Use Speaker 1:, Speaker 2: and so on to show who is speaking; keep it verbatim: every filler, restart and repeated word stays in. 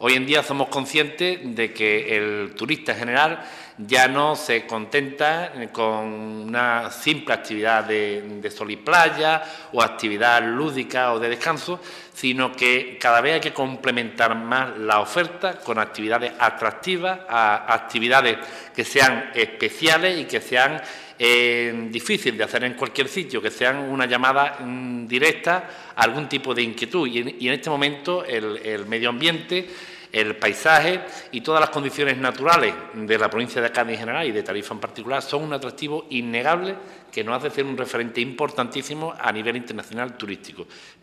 Speaker 1: Hoy en día somos conscientes de que el turista en general ya no se contenta con una simple actividad de, de sol y playa o actividad lúdica o de descanso, sino que cada vez hay que complementar más la oferta con actividades atractivas, a actividades que sean especiales y que sean eh, difíciles de hacer en cualquier sitio, que sean una llamada mm, directa a algún tipo de inquietud. Y en, y en este momento el, el medio ambiente, el paisaje y todas las condiciones naturales de la provincia de Cádiz en general y de Tarifa en particular son un atractivo innegable que nos hace ser un referente importantísimo a nivel internacional turístico.